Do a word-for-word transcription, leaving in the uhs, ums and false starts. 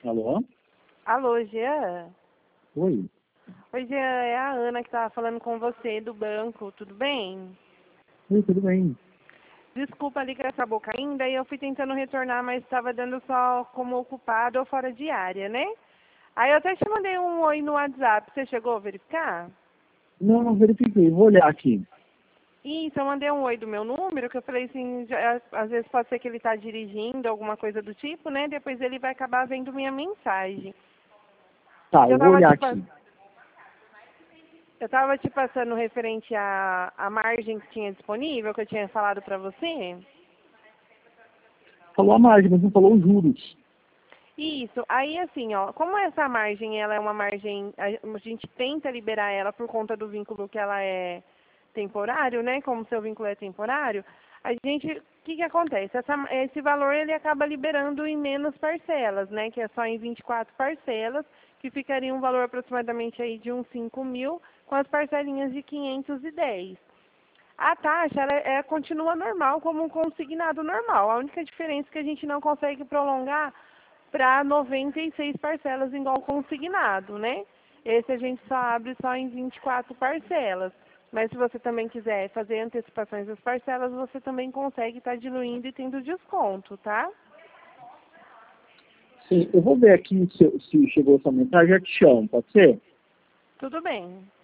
Alô? Alô, Jean? Oi. Oi, Jean, é a Ana que estava falando com você do banco, tudo bem? Oi, tudo bem? Desculpa ali que essa boca ainda e eu fui tentando retornar, mas estava dando só como ocupado ou fora de área, né? Aí eu até te mandei um oi no WhatsApp, você chegou a verificar? Não, não verifiquei. Vou olhar aqui. Isso, eu mandei um oi do meu número, que eu falei assim, já- às vezes pode ser que ele está dirigindo, alguma coisa do tipo, né? Depois ele vai acabar vendo minha mensagem. Tá, Eu eu vou tava olhar te, pa- aqui. eu tava te passando referente à, à margem que tinha disponível, que eu tinha falado para você. Falou a margem, mas não falou os juros. Isso, aí assim, ó, como essa margem, ela é uma margem, a a gente tenta liberar ela por conta do vínculo que ela é temporário, né, como seu vínculo é temporário, a gente, o que que acontece? Essa, esse valor, ele acaba liberando em menos parcelas, né, que é só em vinte e quatro parcelas, que ficaria um valor aproximadamente aí de uns cinco mil, com as parcelinhas de quinhentos e dez. A taxa, ela é, é- continua normal, como um consignado normal. A única diferença é que a gente não consegue prolongar para noventa e seis parcelas igual consignado, né? Esse a gente só abre só em vinte e quatro parcelas. Mas se você também quiser fazer antecipações das parcelas, você também consegue estar diluindo e tendo desconto, tá? Sim, eu vou ver aqui se, se chegou essa mensagem, já te chamo, pode ser? Tudo bem.